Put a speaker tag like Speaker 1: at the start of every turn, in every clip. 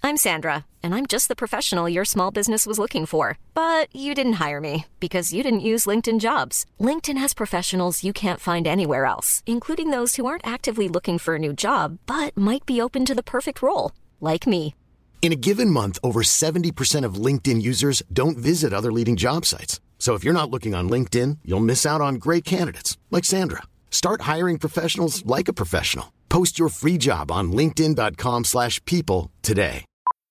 Speaker 1: I'm Sandra, and I'm just the professional your small business was looking for. But you didn't hire me because you didn't use LinkedIn Jobs. LinkedIn has professionals you can't find anywhere else, including those who aren't actively looking for a new job, but might be open to the perfect role, like me.
Speaker 2: In a given month, over 70% of LinkedIn users don't visit other leading job sites. So if you're not looking on LinkedIn, you'll miss out on great candidates like Sandra. Start hiring professionals like a professional. Post your free job on linkedin.com/people today.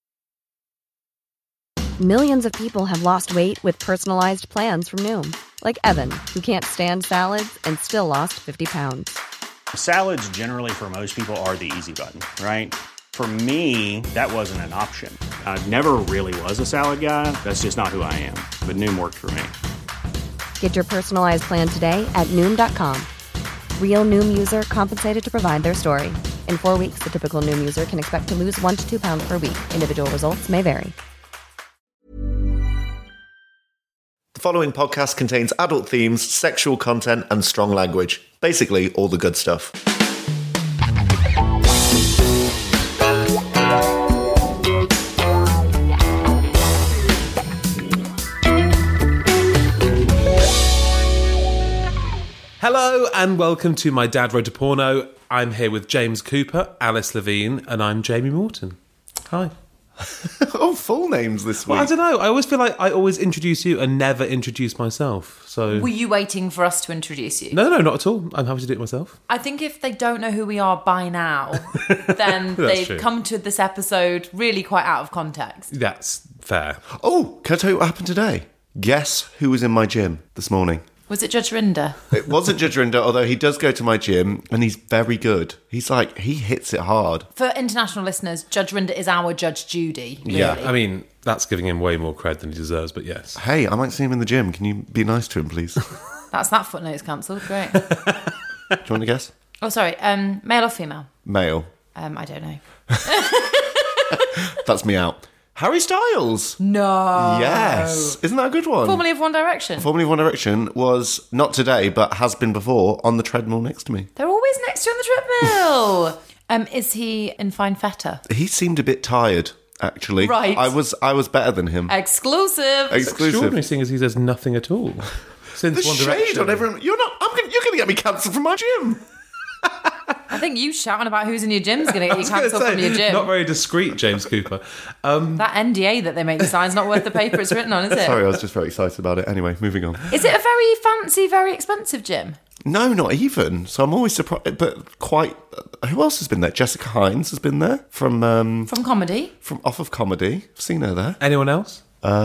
Speaker 3: Millions of people have lost weight with personalized plans from Noom. Like Evan, who can't stand salads and still lost 50 pounds.
Speaker 4: Salads generally for most people are the easy button, right? For me, that wasn't an option. I never really was a salad guy. That's just not who I am. But Noom worked for me.
Speaker 3: Get your personalized plan today at Noom.com. Real Noom user compensated to provide their story. In 4 weeks, the typical Noom user can expect to lose 1 to 2 pounds per week. Individual results may vary.
Speaker 5: The following podcast contains adult themes, sexual content, and strong language. Basically, all the good stuff.
Speaker 6: Hello and welcome to My Dad Wrote a Porno. I'm here with James Cooper, Alice Levine, and I'm Jamie Morton. Hi.
Speaker 5: Oh, full names this week.
Speaker 6: Well, I don't know. I always feel like I always introduce you and never introduce myself. So
Speaker 7: were you waiting for us to introduce you?
Speaker 6: No, not at all. I'm happy to do it myself.
Speaker 7: I think if they don't know who we are by now, then they've
Speaker 6: true.
Speaker 7: come to this episode really quite out of context.
Speaker 6: That's fair.
Speaker 5: Oh, can I tell you what happened today? Guess who was in my gym this morning?
Speaker 7: Was it Judge Rinder?
Speaker 5: It wasn't Judge Rinder, although he does go to my gym and he's very good. He's like, he hits it hard.
Speaker 7: For international listeners, Judge Rinder is our Judge Judy. Really.
Speaker 5: Yeah,
Speaker 6: I mean, that's giving him way more cred than he deserves, but yes.
Speaker 5: Hey, I might see him in the gym. Can you be nice to him, please?
Speaker 7: That's that footnote's cancelled. Great.
Speaker 5: Do you want to guess?
Speaker 7: Oh, sorry. Male or female?
Speaker 5: Male.
Speaker 7: I don't know.
Speaker 5: That's me out. Harry Styles.
Speaker 7: No.
Speaker 5: Yes. Isn't that a good one?
Speaker 7: Formerly of One Direction.
Speaker 5: Formerly of One Direction was, not today, but has been before, on the treadmill next to me.
Speaker 7: They're always next to you on the treadmill. Is he in fine feta?
Speaker 5: He seemed a bit tired, actually.
Speaker 7: Right.
Speaker 5: I was better than him.
Speaker 7: Exclusive.
Speaker 6: Extraordinary, seeing as he says nothing at all. Since
Speaker 5: The
Speaker 6: One
Speaker 5: shade
Speaker 6: Direction.
Speaker 5: on everyone. You're going to get me cancelled from my gym.
Speaker 7: I think you shouting about who's in your gym is going to get you cancelled from your gym.
Speaker 6: Not very discreet, James Cooper.
Speaker 7: That NDA that they make you sign is not worth the paper it's written on, is it?
Speaker 5: Sorry, I was just very excited about it. Anyway, moving on.
Speaker 7: Is it a very fancy, very expensive gym?
Speaker 5: No, not even. So I'm always surprised, but quite... who else has been there? Jessica Hines has been there from
Speaker 7: Comedy?
Speaker 5: From Off of Comedy. I've seen her there.
Speaker 6: Anyone else?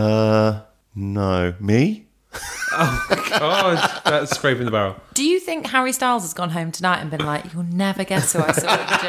Speaker 5: No. Me?
Speaker 6: Oh, God, that's scraping the barrel.
Speaker 7: Do you think Harry Styles has gone home tonight and been like, you'll never guess who I saw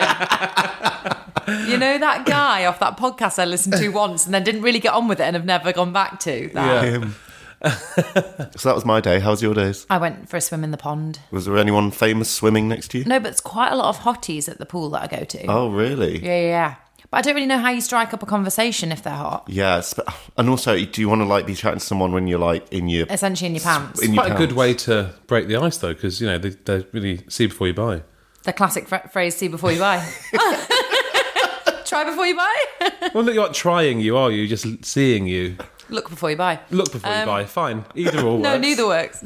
Speaker 7: at the gym? You know that guy off that podcast I listened to once and then didn't really get on with it and have never gone back to? That.
Speaker 5: Yeah. So that was my day. How was your days?
Speaker 7: I went for a swim in the pond.
Speaker 5: Was there anyone famous swimming next to you?
Speaker 7: No, but it's quite a lot of hotties at the pool that I go to.
Speaker 5: Oh, really?
Speaker 7: Yeah. But I don't really know how you strike up a conversation if they're hot.
Speaker 5: Yeah, and also, do you want to be chatting to someone when you're in your...
Speaker 7: Essentially in your pants.
Speaker 5: In your
Speaker 6: Quite a
Speaker 5: pants?
Speaker 6: good way to break the ice, though, because, they really see before you buy.
Speaker 7: The classic phrase, see before you buy. Try before you buy.
Speaker 6: Well, look, you're not trying, you're just seeing you.
Speaker 7: Look before you buy.
Speaker 6: Look before you buy, fine. Either or works.
Speaker 7: No, neither works.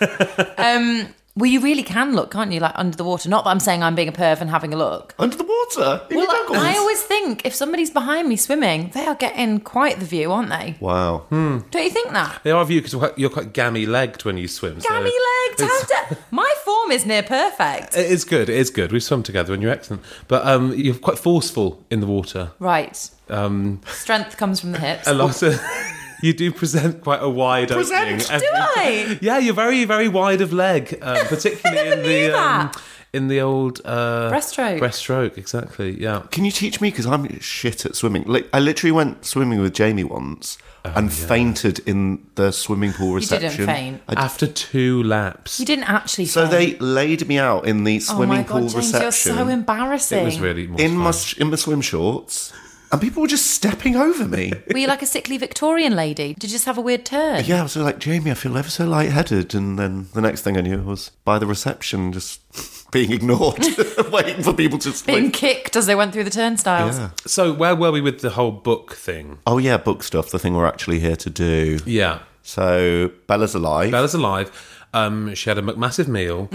Speaker 7: Well, you really can look, can't you? Under the water. Not that I'm saying I'm being a perv and having a look.
Speaker 5: Under the water? In your goggles?
Speaker 7: I always think if somebody's behind me swimming, they are getting quite the view, aren't they?
Speaker 5: Wow.
Speaker 7: Don't you think that?
Speaker 6: They are of you because you're quite gammy-legged when you swim.
Speaker 7: Gammy-legged? My form is near perfect.
Speaker 6: It is good. We've swum together and you're excellent. But you're quite forceful in the water.
Speaker 7: Right. Strength comes from the hips.
Speaker 6: A lot of... You do present quite a wide opening.
Speaker 7: Do I?
Speaker 6: Yeah, you're very, very wide of leg, particularly in the old
Speaker 7: breaststroke.
Speaker 6: Breaststroke, exactly. Yeah.
Speaker 5: Can you teach me? Because I'm shit at swimming. I literally went swimming with Jamie once and fainted in the swimming pool reception.
Speaker 7: You didn't faint.
Speaker 6: After 2 laps.
Speaker 7: You didn't actually
Speaker 5: So
Speaker 7: faint.
Speaker 5: they laid me out in the swimming pool
Speaker 7: James,
Speaker 5: reception.
Speaker 7: You're so embarrassing.
Speaker 6: It was really
Speaker 5: in my swim shorts. And people were just stepping over me.
Speaker 7: Were you like a sickly Victorian lady? Did you just have a weird turn?
Speaker 5: Yeah, I was like, Jamie, I feel ever so lightheaded. And then the next thing I knew was by the reception, just being ignored, waiting for people to
Speaker 7: Being kicked as they went through the turnstiles.
Speaker 5: Yeah.
Speaker 6: So where were we with the whole book thing?
Speaker 5: Oh yeah, book stuff. The thing we're actually here to do.
Speaker 6: Yeah.
Speaker 5: So Bella's alive.
Speaker 6: Bella's alive. She had a massive meal.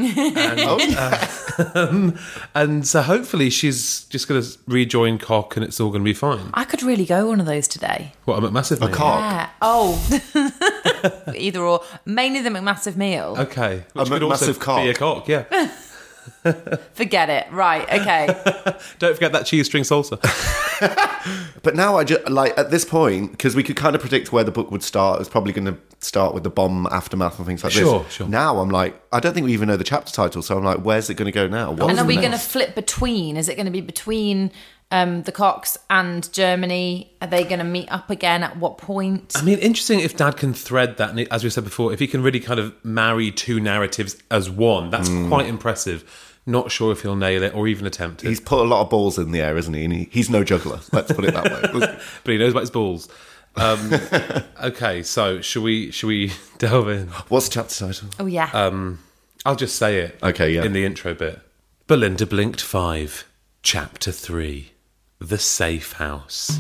Speaker 6: And so hopefully she's just going to rejoin Cock and it's all going to be fine.
Speaker 7: I could really go one of those today.
Speaker 6: What, a McMassive meal?
Speaker 5: Cock.
Speaker 7: Yeah. Oh. Either or. Mainly the McMassive meal.
Speaker 6: Okay.
Speaker 5: A
Speaker 6: Which could also
Speaker 5: McMassive cock.
Speaker 6: be a cock, yeah.
Speaker 7: Forget it. Right, okay.
Speaker 6: Don't forget that cheese string salsa.
Speaker 5: But now I just, like, at this point, because we could kind of predict where the book would start, it was probably going to start with the bomb aftermath and things like
Speaker 6: Sure,
Speaker 5: this.
Speaker 6: sure.
Speaker 5: Now I'm like, I don't think we even know the chapter title, so I'm like, where's it going to go now? What
Speaker 7: And
Speaker 5: is
Speaker 7: are we
Speaker 5: the
Speaker 7: going to
Speaker 5: next?
Speaker 7: flip between? Is it going to be between the Cocks and Germany? Are they going to meet up again? At what point?
Speaker 6: I mean, interesting if Dad can thread that, and as we said before, if he can really kind of marry two narratives as one, that's quite impressive. Not sure if he'll nail it or even attempt it.
Speaker 5: He's put a lot of balls in the air, isn't he? And he's no juggler, let's put it that way.
Speaker 6: But he knows about his balls. Okay, so should we delve in?
Speaker 5: What's the chapter title?
Speaker 7: Oh, yeah.
Speaker 6: I'll just say it.
Speaker 5: Okay, yeah.
Speaker 6: In the intro bit. Belinda Blinked 5, Chapter 3, The Safe House.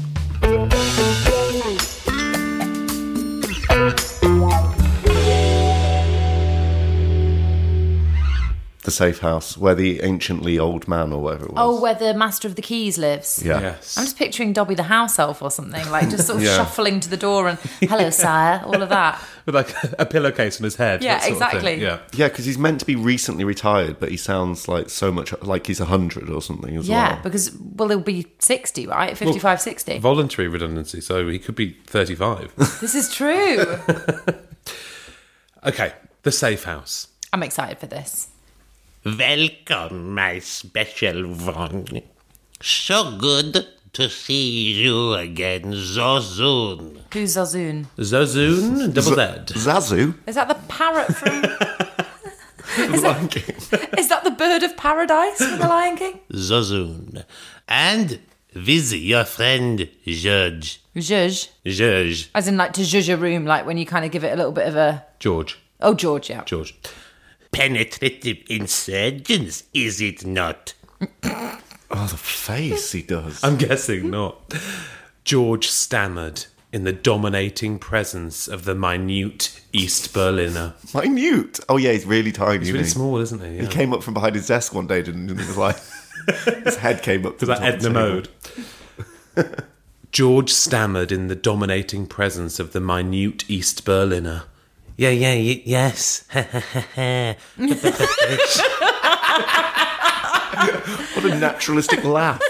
Speaker 5: The safe house, where the anciently old man or whatever it was.
Speaker 7: Oh, where the Master of the Keys lives.
Speaker 5: Yeah.
Speaker 6: Yes.
Speaker 7: I'm just picturing Dobby the house elf or something, like just sort of
Speaker 5: Yeah.
Speaker 7: shuffling to the door and, hello, sire, all of that.
Speaker 6: With like a pillowcase on his head.
Speaker 7: Yeah,
Speaker 6: that sort of thing.
Speaker 7: exactly.
Speaker 6: Yeah.
Speaker 5: Yeah, because he's meant to be recently retired, but he sounds like so much like he's 100 or something as
Speaker 7: Yeah,
Speaker 5: well.
Speaker 7: because, well, he'll be 60, right? 55, 60.
Speaker 6: Voluntary redundancy, so he could be 35.
Speaker 7: This is true.
Speaker 6: Okay, The Safe House.
Speaker 7: I'm excited for this.
Speaker 8: Welcome, my special one. So good to see you again so soon.
Speaker 7: Who's Zazoon?
Speaker 6: Zazoon, double Z.
Speaker 5: Zazu?
Speaker 7: Is that the parrot from...
Speaker 5: Lion King.
Speaker 7: Is that the bird of paradise from The Lion King?
Speaker 8: Zazoon. And with your friend, Judge.
Speaker 7: Zhuzh.
Speaker 8: Judge.
Speaker 7: As in, like, to zhuzh a room, like when you kind of give it a little bit of a...
Speaker 6: George.
Speaker 7: Oh, George, yeah.
Speaker 6: George.
Speaker 8: Penetrative insurgents, is it not?
Speaker 5: Oh, the face he does.
Speaker 6: I'm guessing not. George stammered in the dominating presence of the minute East Berliner.
Speaker 5: Minute. Oh, yeah, he's really tiny.
Speaker 6: He's really small, isn't he? Yeah.
Speaker 5: He came up from behind his desk one day, didn't he? And it was like... his head came up to
Speaker 6: Was
Speaker 5: the
Speaker 6: that
Speaker 5: top of
Speaker 6: Edna
Speaker 5: the table.
Speaker 6: Mode? George stammered in the dominating presence of the minute East Berliner. Yes.
Speaker 5: What a naturalistic laugh.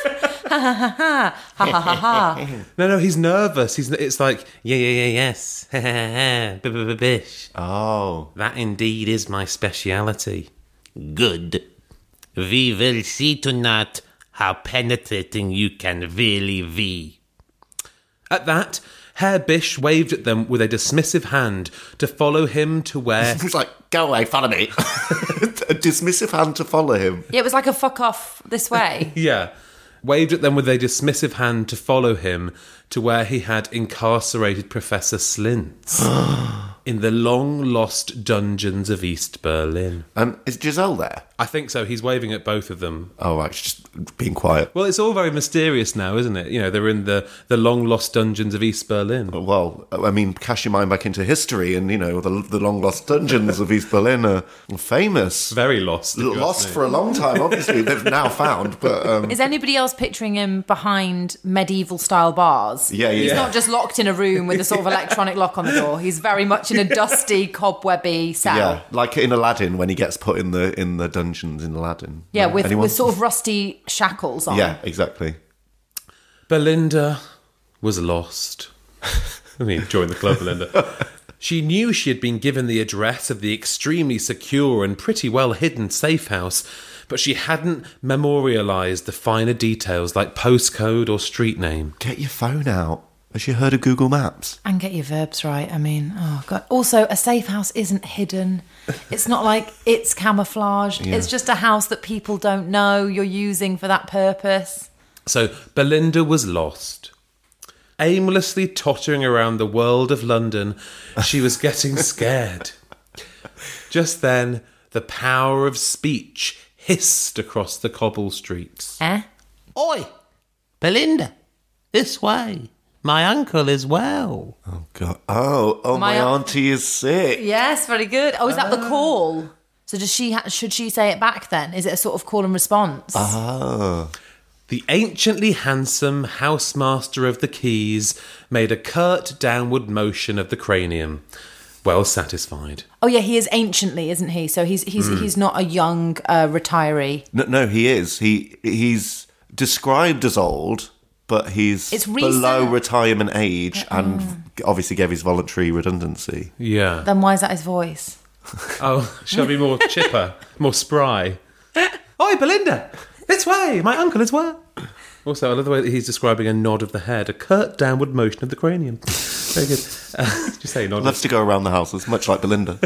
Speaker 6: No, he's nervous. It's like, yes. Bish.
Speaker 5: Oh.
Speaker 6: That indeed is my speciality.
Speaker 8: Good. We will see tonight how penetrating you can really be.
Speaker 6: At that, Herr Bish waved at them with a dismissive hand to follow him to where...
Speaker 5: He's like, go away, follow me. A dismissive hand to follow him.
Speaker 7: Yeah, it was like a fuck off this way.
Speaker 6: Yeah. Waved at them with a dismissive hand to follow him to where he had incarcerated Professor Slintz in the long-lost dungeons of East Berlin.
Speaker 5: Is Giselle there?
Speaker 6: I think so. He's waving at both of them.
Speaker 5: Oh, right, she's just being quiet.
Speaker 6: Well, it's all very mysterious now, isn't it? You know, they're in the long-lost dungeons of East Berlin.
Speaker 5: Well, I mean, cast your mind back into history and, you know, the long-lost dungeons of East Berlin are famous.
Speaker 6: Very lost. if you ask
Speaker 5: Lost
Speaker 6: me.
Speaker 5: for a long time, obviously. They've now found, but...
Speaker 7: Is anybody else picturing him behind medieval-style bars?
Speaker 5: Yeah.
Speaker 7: He's not just locked in a room with a sort of electronic lock on the door. He's very much in a dusty, cobwebby cell.
Speaker 5: Yeah, like in Aladdin when he gets put in the dungeons in Aladdin.
Speaker 7: Yeah, with
Speaker 5: Anyone?
Speaker 7: sort of rusty shackles on.
Speaker 5: Yeah, exactly.
Speaker 6: Belinda was lost. I mean, join the club, Belinda. She knew she had been given the address of the extremely secure and pretty well hidden safe house, but she hadn't memorialised the finer details like postcode or street name.
Speaker 5: Get your phone out. Has you heard of Google Maps?
Speaker 7: And get your verbs right. I mean, oh God. Also, a safe house isn't hidden. It's not like it's camouflaged.
Speaker 5: Yeah.
Speaker 7: It's just a house that people don't know you're using for that purpose.
Speaker 6: So Belinda was lost. Aimlessly tottering around the world of London, she was getting scared. Just then, the power of speech hissed across the cobble streets.
Speaker 8: Oi, Belinda, this way. My uncle is well.
Speaker 5: Oh, God. Oh, my auntie is sick.
Speaker 7: Yes, very good. Oh, is that the call? So should she say it back then? Is it a sort of call and response?
Speaker 6: The anciently handsome housemaster of the Keys made a curt downward motion of the cranium, well satisfied.
Speaker 7: Oh yeah, he is anciently, isn't he? So he's not a young retiree.
Speaker 5: No, he is. He's described as old, but he's below retirement age and obviously gave his voluntary redundancy.
Speaker 6: Yeah.
Speaker 7: Then why is that his voice?
Speaker 6: Oh, shall I be more chipper, more spry? Oi, Belinda, this way, my uncle is well. Also, I love the way that he's describing a nod of the head, a curt downward motion of the cranium. Very good. Just say nod.
Speaker 5: Loves to go around the house, it's much like Belinda.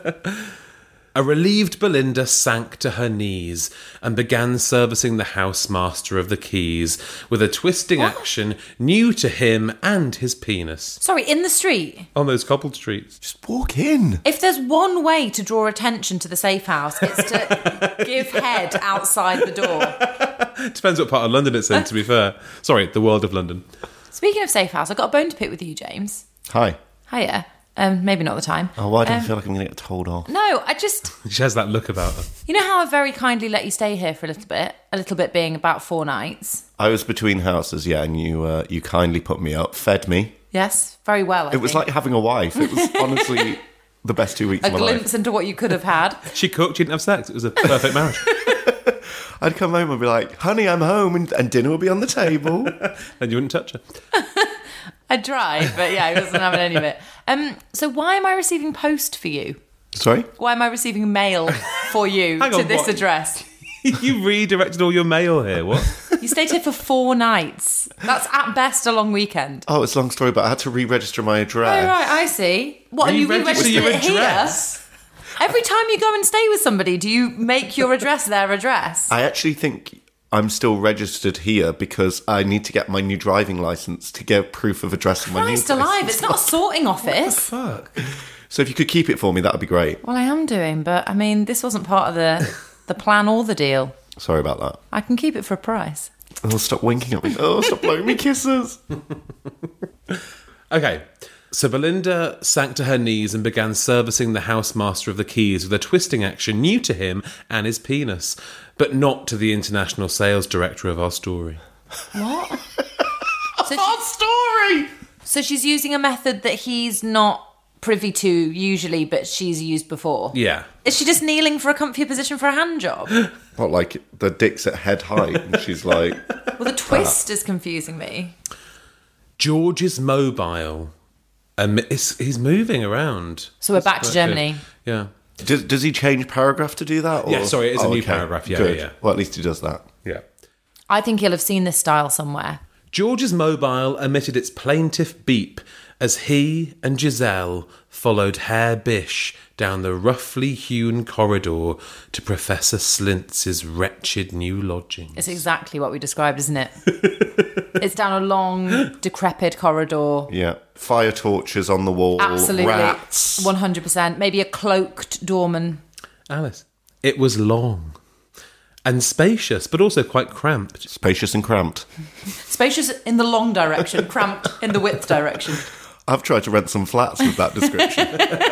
Speaker 6: A relieved Belinda sank to her knees and began servicing the housemaster of the Keys with a twisting action new to him and his penis.
Speaker 7: Sorry, in the street?
Speaker 6: On those cobbled streets.
Speaker 5: Just walk in.
Speaker 7: If there's one way to draw attention to the safe house, it's to give head outside the door.
Speaker 6: Depends what part of London it's in, to be fair. Sorry, the world of London.
Speaker 7: Speaking of safe house, I've got a bone to pick with you, James.
Speaker 5: Hi.
Speaker 7: Hiya. Maybe not the time.
Speaker 5: Oh, why do I feel like I'm going to get told off?
Speaker 7: No, I just...
Speaker 6: She has that look about her.
Speaker 7: You know how I very kindly let you stay here for a little bit being about 4 nights?
Speaker 5: I was between houses, yeah, and you kindly put me up, fed me.
Speaker 7: Yes, very well, I
Speaker 5: It was
Speaker 7: think.
Speaker 5: like having a wife. It was honestly the best 2 weeks
Speaker 7: a
Speaker 5: of my life.
Speaker 7: glimpse into what you could have had.
Speaker 6: She cooked, she didn't have sex. It was a perfect marriage.
Speaker 5: I'd come home and be like, honey, I'm home, and dinner will be on the table.
Speaker 6: And you wouldn't touch her.
Speaker 7: I tried, but yeah, I wasn't having any of it. So why am I receiving post for you?
Speaker 5: Sorry?
Speaker 7: Why am I receiving mail for you
Speaker 6: Hang
Speaker 7: to
Speaker 6: on,
Speaker 7: this
Speaker 6: what?
Speaker 7: address?
Speaker 6: You redirected all your mail here, what?
Speaker 7: You stayed here for 4 nights. That's at best a long weekend.
Speaker 5: Oh, it's a long story, but I had to re-register my address.
Speaker 7: Oh, right, I see. What, and you
Speaker 6: Re-register
Speaker 7: re-registered
Speaker 6: your
Speaker 7: it here?
Speaker 6: address?
Speaker 7: Every time you go and stay with somebody, do you make your address their address?
Speaker 5: I actually think I'm still registered here because I need to get my new driving licence to get proof of address of my new
Speaker 7: Christ
Speaker 5: place.
Speaker 7: alive, it's not a sorting office.
Speaker 6: Fuck.
Speaker 5: So if you could keep it for me, that would be great.
Speaker 7: Well, I am doing, but I mean, this wasn't part of the plan or the deal.
Speaker 5: Sorry about that.
Speaker 7: I can keep it for a price.
Speaker 5: Oh, stop winking at me. Oh, stop blowing me kisses.
Speaker 6: Okay, so Belinda sank to her knees and began servicing the housemaster of the Keys with a twisting action new to him and his penis, but not to the international sales director of our story.
Speaker 7: What?
Speaker 5: Story!
Speaker 7: So she's using a method that he's not privy to usually, but she's used before.
Speaker 6: Yeah.
Speaker 7: Is she just kneeling for a comfier position for a hand job?
Speaker 5: What, like the dick's at head height and she's like...
Speaker 7: Well, the twist is confusing me.
Speaker 6: George is mobile. He's moving around.
Speaker 7: So we're back to Germany.
Speaker 6: Yeah.
Speaker 5: Does he change paragraph to do that? Or?
Speaker 6: Yeah, sorry, it is a new
Speaker 5: okay.
Speaker 6: paragraph. Yeah,
Speaker 5: Good.
Speaker 6: yeah.
Speaker 5: Well, at least he does that.
Speaker 6: Yeah.
Speaker 7: I think he'll have seen this style somewhere.
Speaker 6: George's mobile emitted its plaintive beep as he and Giselle followed Herr Bish down the roughly hewn corridor to Professor Slintz's wretched new lodgings.
Speaker 7: It's exactly what we described, isn't it? It's down a long, decrepit corridor.
Speaker 5: Yeah. Fire torches on the wall.
Speaker 7: Absolutely.
Speaker 5: Rats.
Speaker 7: 100%. Maybe a cloaked doorman.
Speaker 6: Alice. It was long and spacious, but also quite cramped.
Speaker 5: Spacious and cramped.
Speaker 7: Spacious in the long direction, cramped in the width direction.
Speaker 5: I've tried to rent some flats with that description.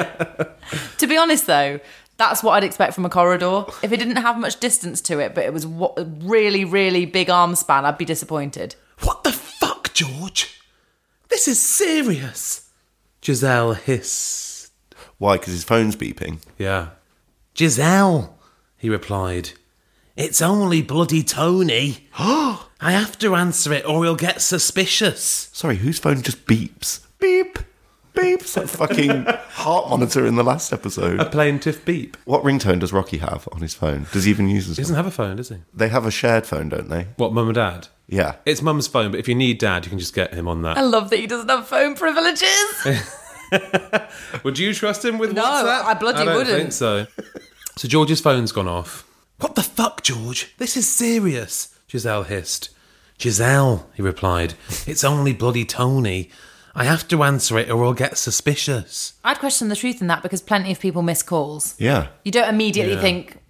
Speaker 7: To be honest, though, that's what I'd expect from a corridor. If it didn't have much distance to it, but it was a really, really big arm span, I'd be disappointed.
Speaker 6: What the fuck, George? This is serious. Giselle hissed.
Speaker 5: Why? Because his phone's beeping.
Speaker 6: Yeah. Giselle, he replied. It's only bloody Tony. I have to answer it or he'll get suspicious.
Speaker 5: Sorry, whose phone just beeps? Beep. Beep. It's like fucking heart monitor in the last episode.
Speaker 6: A plaintive beep.
Speaker 5: What ringtone does Rocky have on his phone? Does he even use his
Speaker 6: He doesn't have a phone, does he?
Speaker 5: They have a shared phone, don't they?
Speaker 6: What, mum and dad?
Speaker 5: Yeah.
Speaker 6: It's mum's phone, but if you need dad, you can just get him on
Speaker 7: I
Speaker 6: that.
Speaker 7: love that he doesn't have phone privileges.
Speaker 6: Would you trust him with
Speaker 7: No,
Speaker 6: WhatsApp?
Speaker 7: I bloody
Speaker 6: don't
Speaker 7: wouldn't.
Speaker 6: think so. So George's phone's gone off. What the fuck, George? This is serious, Giselle hissed. Giselle, he replied. It's only bloody Tony. I have to answer it or I'll get suspicious.
Speaker 7: I'd question the truth in that because plenty of people miss calls.
Speaker 5: Yeah.
Speaker 7: You don't immediately think,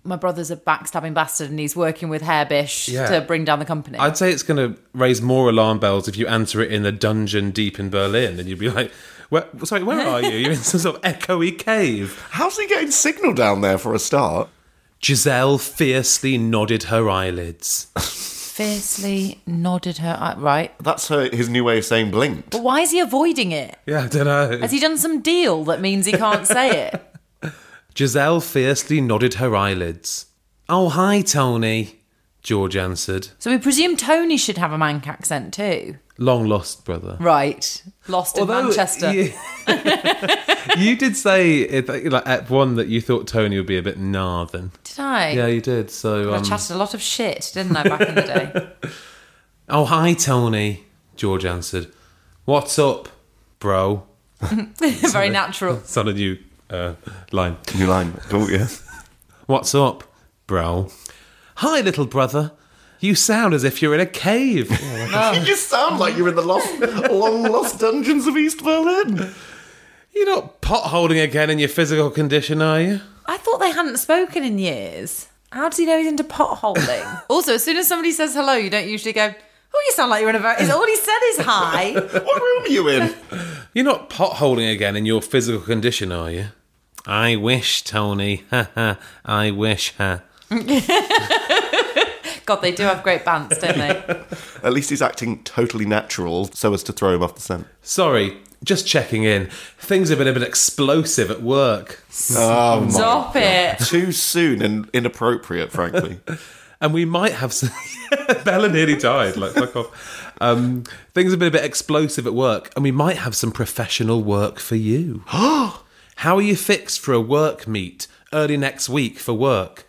Speaker 7: my brother's a backstabbing bastard and he's working with Hairbish to bring down the company.
Speaker 6: I'd say it's going to raise more alarm bells if you answer it in a dungeon deep in Berlin, and you'd be like, where are you? You're in some sort of echoey cave.
Speaker 5: How's he getting signal down there for a start?
Speaker 6: Giselle fiercely nodded her eyelids.
Speaker 7: Fiercely nodded her... Right.
Speaker 5: That's his new way of saying blinked.
Speaker 7: But why is he avoiding it?
Speaker 6: Yeah, I don't know.
Speaker 7: Has he done some deal that means he can't say it?
Speaker 6: Giselle fiercely nodded her eyelids. Oh, hi, Tony, George answered.
Speaker 7: So we presume Tony should have a Manc accent too?
Speaker 6: Long lost, brother.
Speaker 7: Right. Lost in Manchester.
Speaker 6: You did say at one that you thought Tony would be a bit northern.
Speaker 7: Did I?
Speaker 6: Yeah, you did. So
Speaker 7: I chatted a lot of shit, didn't I, back in the day?
Speaker 6: Oh, hi, Tony, George answered. What's up, bro?
Speaker 7: Very natural.
Speaker 6: It's on a new line.
Speaker 5: New line. Oh, yeah.
Speaker 6: What's up, bro? Hi, little brother. You sound as if you're in a cave.
Speaker 5: You just sound like you're in the long lost dungeons of East Berlin.
Speaker 6: You're not potholing again in your physical condition, are you?
Speaker 7: I thought they hadn't spoken in years. How does he know he's into potholing? Also, as soon as somebody says hello, you don't usually go, oh, you sound like you're in a very... All he said is hi.
Speaker 5: What room are you in?
Speaker 6: You're not potholing again in your physical condition, are you? I wish, Tony. Ha ha. I wish, ha.
Speaker 7: God, they do have great bands, don't they?
Speaker 5: At least he's acting totally natural so as to throw him off the scent.
Speaker 6: Sorry, just checking in. Things have been a bit explosive at work.
Speaker 5: Oh,
Speaker 7: Stop it.
Speaker 5: Too soon and inappropriate, frankly.
Speaker 6: And we might have some... Bella nearly died, like, fuck off. Things have been a bit explosive at work, and we might have some professional work for you. How are you fixed for a work meet early next week for work?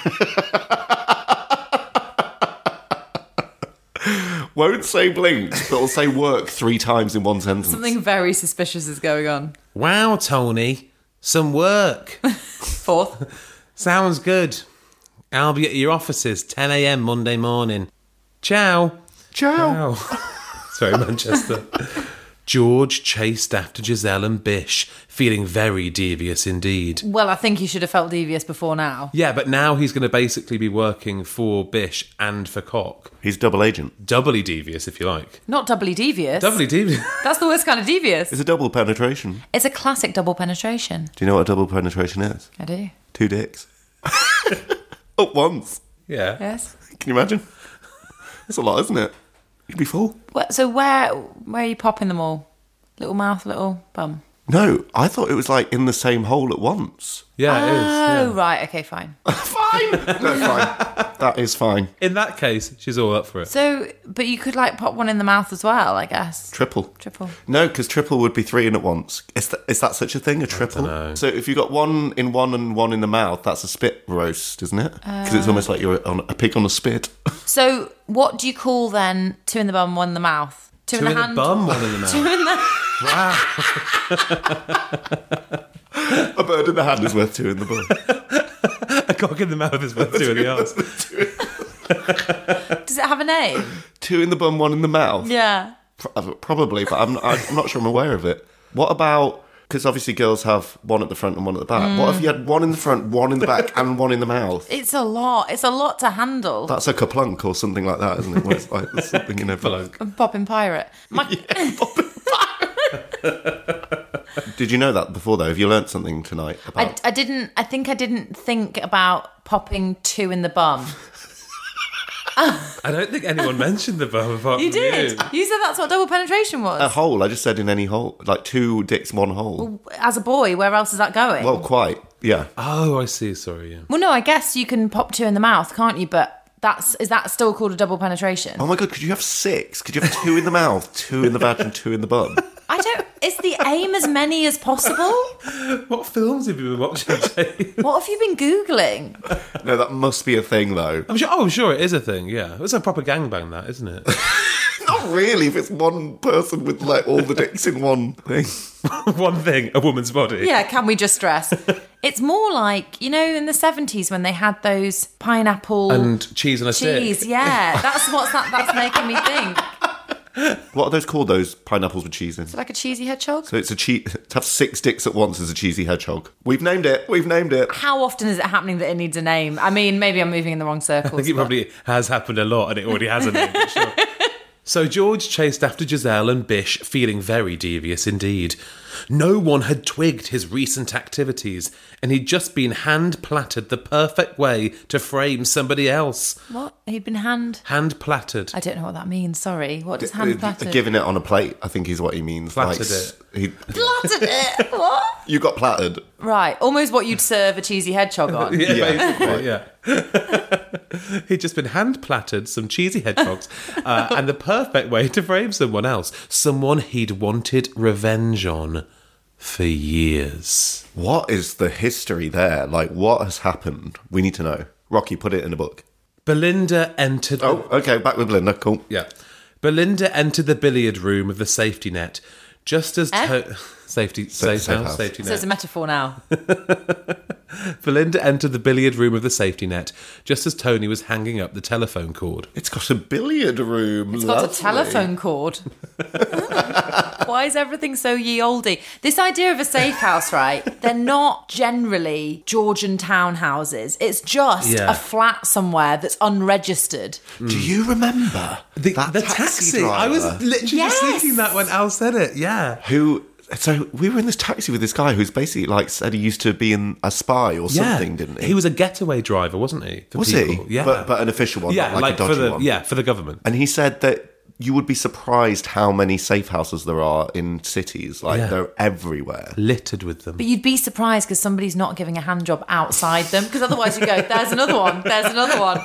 Speaker 5: Won't say blinked, but will say work 3 times in one sentence.
Speaker 7: Something very suspicious is going on.
Speaker 6: Wow, Tony. Some work.
Speaker 7: 4th.
Speaker 6: Sounds good. I'll be at your offices 10 a.m. Monday morning. Ciao.
Speaker 5: Ciao.
Speaker 6: It's very Manchester. George chased after Giselle and Bish, feeling very devious indeed.
Speaker 7: Well, I think he should have felt devious before now.
Speaker 6: Yeah, but now he's going to basically be working for Bish and for Cock.
Speaker 5: He's double agent.
Speaker 6: Doubly devious, if you like.
Speaker 7: Not doubly devious.
Speaker 6: Doubly devious.
Speaker 7: That's the worst kind of devious.
Speaker 5: It's a double penetration.
Speaker 7: It's a classic double penetration.
Speaker 5: Do you know what a double penetration is?
Speaker 7: I do.
Speaker 5: 2 dicks. At once.
Speaker 6: Yeah.
Speaker 7: Yes.
Speaker 5: Can you imagine? That's a lot, isn't it? You'd be full.
Speaker 7: So where are you popping them all? Little mouth, little bum?
Speaker 5: No, I thought it was like in the same hole at once.
Speaker 6: Yeah, it is.
Speaker 7: Oh,
Speaker 6: Yeah.
Speaker 7: right. Okay, fine.
Speaker 5: Fine. No, fine. That is fine.
Speaker 6: In that case, she's all up for it.
Speaker 7: So, but you could like pop one in the mouth as well, I guess.
Speaker 5: Triple.
Speaker 7: No,
Speaker 5: because triple would be 3 in at once. Is that such a thing, a triple? So if you've got 1 in one and 1 in the mouth, that's a spit roast, isn't it? Because it's almost like you're on a pig on a spit.
Speaker 7: So what do you call then 2 in the bum, 1 in the mouth? 2 in the hand?
Speaker 6: 2 in the bum, 1 in the mouth.
Speaker 7: 2 in the...
Speaker 6: Wow.
Speaker 5: A bird in the hand is worth 2 in the bum.
Speaker 6: A cock in the mouth is worth 2 in the arse.
Speaker 7: Does it have a name?
Speaker 5: 2 in the bum, 1 in the mouth?
Speaker 7: Yeah.
Speaker 5: Probably, but I'm not sure I'm aware of it. What about... Because obviously girls have 1 at the front and 1 at the back. What if you had 1 in the front, 1 in the back, and 1 in the mouth?
Speaker 7: It's a lot. It's a lot to handle.
Speaker 5: That's a kaplunk or something like that, isn't it? Where it's like there's something in every...
Speaker 7: A popping pirate.
Speaker 5: Popping pirate. Did you know that before, though? Have you learnt something tonight about...
Speaker 7: I didn't. I think I didn't think about popping 2 in the bum.
Speaker 6: I don't think anyone mentioned the bum apart
Speaker 7: You
Speaker 6: from
Speaker 7: did.
Speaker 6: you.
Speaker 7: You said that's what double penetration was.
Speaker 5: A hole. I just said in any hole. Like 2 dicks, 1 hole.
Speaker 7: Well, as a boy, where else is that going?
Speaker 5: Well, quite. Yeah.
Speaker 6: Oh, I see. Sorry, yeah.
Speaker 7: Well, no, I guess you can pop 2 in the mouth, can't you? But is that still called a double penetration?
Speaker 5: Oh my God, could you have 6? Could you have 2 in the mouth, 2 in the vag and 2 in the bum?
Speaker 7: I don't... Is the aim as many as possible?
Speaker 6: What films have you been watching, Jane?
Speaker 7: What have you been Googling?
Speaker 5: No, that must be a thing, though.
Speaker 6: I'm sure it is a thing, yeah. It's a proper gangbang, that, isn't it?
Speaker 5: Not really, if it's one person with, like, all the dicks in one thing.
Speaker 6: One thing, a woman's body.
Speaker 7: Yeah, can we just stress? It's more like, you know, in the 70s when they had those pineapple...
Speaker 6: And cheese on a stick.
Speaker 7: Cheese, yeah. That's making me think.
Speaker 5: What are those called, those pineapples with cheese in?
Speaker 7: Is it like a cheesy hedgehog?
Speaker 5: So it's to have 6 dicks at once is a cheesy hedgehog. We've named it.
Speaker 7: How often is it happening that it needs a name? I mean, maybe I'm moving in the wrong circles.
Speaker 6: I think it probably has happened a lot and it already has a name, for sure. So George chased after Giselle and Bish, feeling very devious indeed. No one had twigged his recent activities, and he'd just been hand-plattered the perfect way to frame somebody else.
Speaker 7: What? He'd been
Speaker 6: Hand-plattered.
Speaker 7: I don't know what that means, sorry. What does hand-plattered?
Speaker 5: Giving it on a plate, I think is what he means.
Speaker 6: Plattered
Speaker 7: Plattered it? What?
Speaker 5: You got plattered.
Speaker 7: Right, almost what you'd serve a cheesy hedgehog on.
Speaker 6: Basically, yeah. He'd just been hand-plattered some cheesy hedgehogs, and the perfect way to frame someone else. Someone he'd wanted revenge on for years.
Speaker 5: What is the history there? Like, what has happened? We need to know. Rocky, put it in a book.
Speaker 6: Belinda entered...
Speaker 5: okay, back with Belinda, cool.
Speaker 6: Yeah. Belinda entered the billiard room with the safety net, just as... Safe house. Safety net.
Speaker 7: So it's a metaphor now.
Speaker 6: Belinda entered the billiard room with the safety net, just as Tony was hanging up the telephone cord.
Speaker 5: It's got a billiard room.
Speaker 7: It's got a telephone cord. Why is everything so ye olde? This idea of a safe house, right? They're not generally Georgian townhouses. It's just a flat somewhere that's unregistered.
Speaker 5: Do you remember
Speaker 6: the taxi driver? I was literally just thinking that when Al said it, yeah.
Speaker 5: So we were in this taxi with this guy who's basically like said he used to be a spy or something, didn't he?
Speaker 6: He was a getaway driver, wasn't he?
Speaker 5: Was he? Yeah. But an official one, not like a dodgy one.
Speaker 6: Yeah, for the government.
Speaker 5: And he said that you would be surprised how many safe houses there are in cities. Like, they're everywhere.
Speaker 6: Littered with them.
Speaker 7: But you'd be surprised because somebody's not giving a hand job outside them, because otherwise you go, there's another one, there's another one.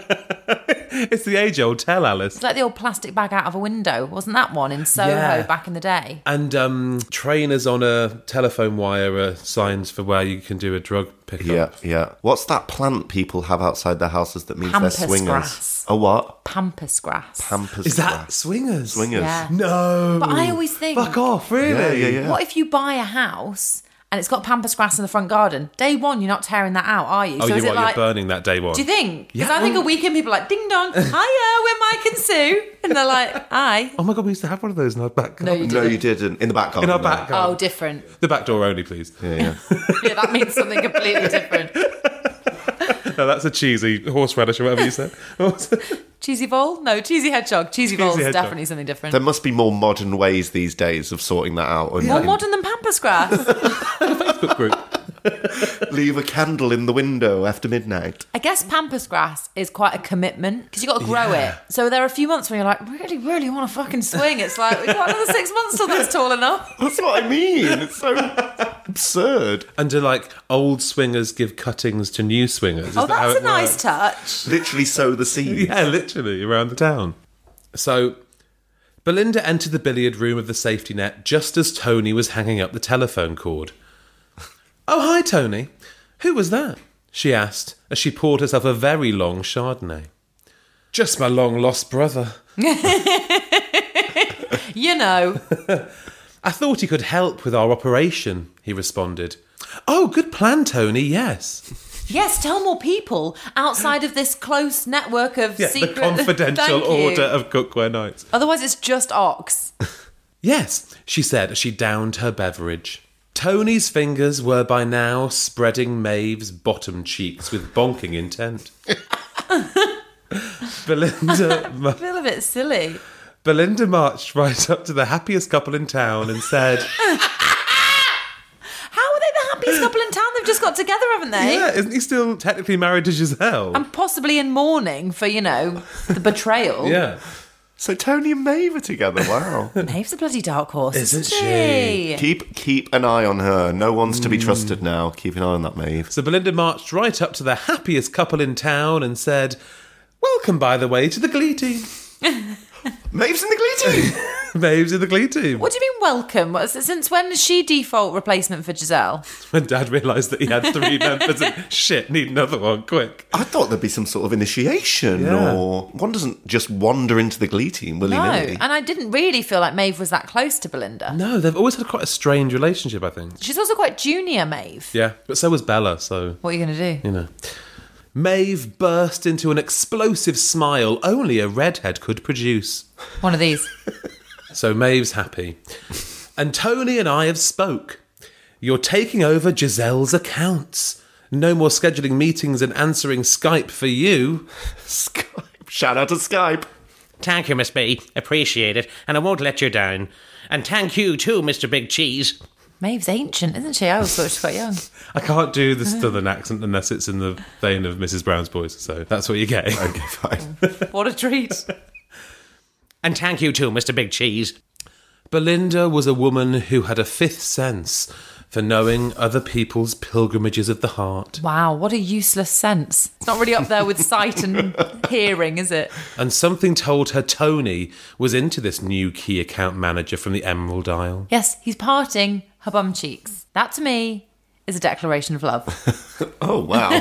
Speaker 6: It's the age-old tell, Alice.
Speaker 7: It's like the old plastic bag out of a window. Wasn't that one in Soho back in the day?
Speaker 6: And trainers on a telephone wire are signs for where you can do a drug pickup.
Speaker 5: Yeah. What's that plant people have outside their houses that means
Speaker 7: Pampas
Speaker 5: they're swingers?
Speaker 7: Grass.
Speaker 5: A what?
Speaker 7: Pampas grass.
Speaker 6: Is that swingers?
Speaker 5: Swingers.
Speaker 7: Yeah.
Speaker 6: No.
Speaker 7: But I always think...
Speaker 6: Fuck off, really?
Speaker 5: Yeah.
Speaker 7: What if you buy a house... and it's got pampas grass in the front garden? Day one, you're not tearing that out, are you?
Speaker 6: Oh,
Speaker 7: so
Speaker 6: you're burning that day one.
Speaker 7: Do you think? Because
Speaker 6: Yeah.
Speaker 7: I think a weekend people are like, ding dong, hiya, we're Mike and Sue. And they're like, hi.
Speaker 6: Oh my God, we used to have one of those in our back garden.
Speaker 5: No, you didn't. In the back garden.
Speaker 6: In our back garden.
Speaker 7: Oh, different.
Speaker 6: The back door only, please.
Speaker 5: Yeah.
Speaker 7: Yeah, that means something completely different.
Speaker 6: No, that's a cheesy horseradish or whatever you said.
Speaker 7: Cheesy vole? No, cheesy hedgehog. Cheesy vole is
Speaker 6: hedgehog.
Speaker 7: definitely something different.
Speaker 5: There must be more modern ways these days of sorting that out.
Speaker 7: More modern than pampas grass.
Speaker 6: Facebook group.
Speaker 5: Leave a candle in the window after midnight.
Speaker 7: I guess pampas grass is quite a commitment because you've got to grow it. So there are a few months when you're like, really, really want to fucking swing. It's like, we've got another 6 months till that's tall enough.
Speaker 5: That's what I mean. It's so absurd.
Speaker 6: And do like old swingers give cuttings to new swingers? Is
Speaker 7: Oh,
Speaker 6: that how
Speaker 7: that's
Speaker 6: it
Speaker 7: a nice
Speaker 6: works?
Speaker 7: touch.
Speaker 5: Literally sow the seed.
Speaker 6: Yeah, literally, around the town. So, Belinda entered the billiard room of the safety net just as Tony was hanging up the telephone cord. Oh, hi, Tony. Who was that? She asked as she poured herself a very long Chardonnay. Just my long-lost brother.
Speaker 7: You know.
Speaker 6: I thought he could help with our operation, he responded. Oh, good plan, Tony, yes.
Speaker 7: Yes, tell more people outside of this close network of secret...
Speaker 6: the confidential
Speaker 7: Thank you.
Speaker 6: order of Cookware Nights.
Speaker 7: Otherwise, it's just Ox.
Speaker 6: Yes, she said as she downed her beverage. Tony's fingers were by now spreading Maeve's bottom cheeks with bonking intent. Belinda...
Speaker 7: I feel a bit silly.
Speaker 6: Belinda marched right up to the happiest couple in town and said...
Speaker 7: How are they the happiest couple in town? They've just got together, haven't they?
Speaker 6: Yeah, isn't he still technically married to Giselle?
Speaker 7: And possibly in mourning for, the betrayal.
Speaker 6: Yeah.
Speaker 5: So Tony and Maeve are together. Wow.
Speaker 7: Maeve's a bloody dark horse,
Speaker 6: Isn't
Speaker 7: she?
Speaker 5: Keep an eye on her. No one's to be trusted now. Keep an eye on that, Maeve.
Speaker 6: So Belinda marched right up to the happiest couple in town and said, "Welcome, by the way, to the Glee team."
Speaker 5: Maeve's in the Glee team.
Speaker 6: Maeve's in the Glee team.
Speaker 7: What do you mean welcome? Since when is she default replacement for Giselle?
Speaker 6: When Dad realised that he had 3 members and shit, need another one, quick.
Speaker 5: I thought there'd be some sort of initiation, or one doesn't just wander into the Glee team
Speaker 7: No,
Speaker 5: willy-nilly.
Speaker 7: and I didn't really feel like Maeve was that close to Belinda.
Speaker 6: No, they've always had quite a strange relationship, I think.
Speaker 7: She's also quite junior, Maeve.
Speaker 6: Yeah, but so was Bella, so,
Speaker 7: What are you going to do?
Speaker 6: you know. Maeve burst into an explosive smile only a redhead could produce.
Speaker 7: One of these.
Speaker 6: So Maeve's happy. And Tony and I have spoke. You're taking over Giselle's accounts. No more scheduling meetings and answering Skype for you.
Speaker 5: Skype. Shout out to Skype.
Speaker 8: Thank you, Miss B. Appreciate it, and I won't let you down. And thank you too, Mr. Big Cheese.
Speaker 7: Maeve's ancient, isn't she? I always thought she was quite young.
Speaker 6: I can't do the southern accent unless it's in the vein of Mrs. Brown's Boys, so that's what you get.
Speaker 5: Okay, fine.
Speaker 7: What a treat.
Speaker 8: And thank you too, Mr. Big Cheese.
Speaker 6: Belinda was a woman who had a fifth sense for knowing other people's pilgrimages of the heart.
Speaker 7: Wow, what a useless sense. It's not really up there with sight and hearing, is it?
Speaker 6: And something told her Tony was into this new key account manager from the Emerald Isle.
Speaker 7: Yes, he's parting her bum cheeks. That, to me, is a declaration of love.
Speaker 5: Oh, wow.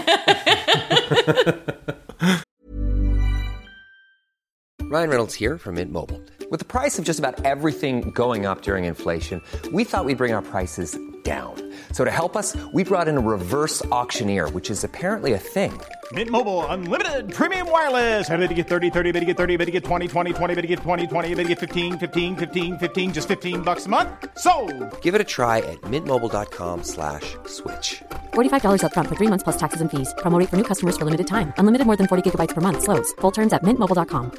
Speaker 9: Ryan Reynolds here from Mint Mobile. With the price of just about everything going up during inflation, we thought we'd bring our prices down. So to help us, we brought in a reverse auctioneer, which is apparently a thing.
Speaker 10: Mint Mobile Unlimited Premium Wireless. How to get 30, 30, bit to get 30, bit to get 20, 20, 20, bit to get 20, 20, bit to get 15, 15, 15, 15, just $15 a month? Sold!
Speaker 9: Give it a try at mintmobile.com/switch.
Speaker 3: $45 up front for 3 months plus taxes and fees. Promo rate for new customers for limited time. Unlimited more than 40 gigabytes per month. Slows full terms at mintmobile.com.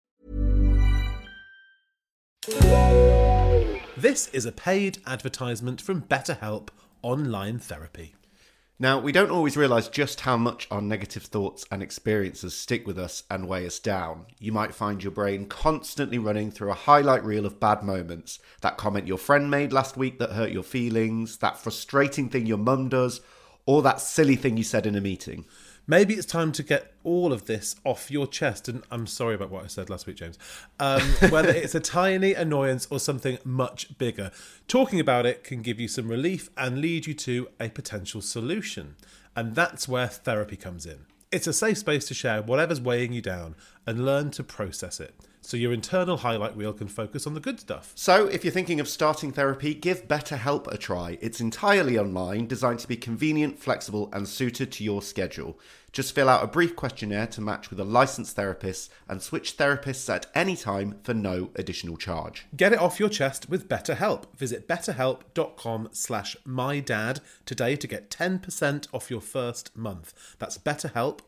Speaker 6: This is a paid advertisement from BetterHelp Online Therapy.
Speaker 5: Now, we don't always realise just how much our negative thoughts and experiences stick with us and weigh us down. You might find your brain constantly running through a highlight reel of bad moments. That comment your friend made last week that hurt your feelings, that frustrating thing your mum does, or that silly thing you said in a meeting.
Speaker 6: Maybe it's time to get all of this off your chest. And I'm sorry about what I said last week, James. Whether it's a tiny annoyance or something much bigger, talking about it can give you some relief and lead you to a potential solution. And that's where therapy comes in. It's a safe space to share whatever's weighing you down and learn to process it, so your internal highlight reel can focus on the good stuff.
Speaker 5: So, if you're thinking of starting therapy, give BetterHelp a try. It's entirely online, designed to be convenient, flexible, and suited to your schedule. Just fill out a brief questionnaire to match with a licensed therapist and switch therapists at any time for no additional charge.
Speaker 6: Get it off your chest with BetterHelp. Visit betterhelp.com/mydad today to get 10% off your first month. That's BetterHelp,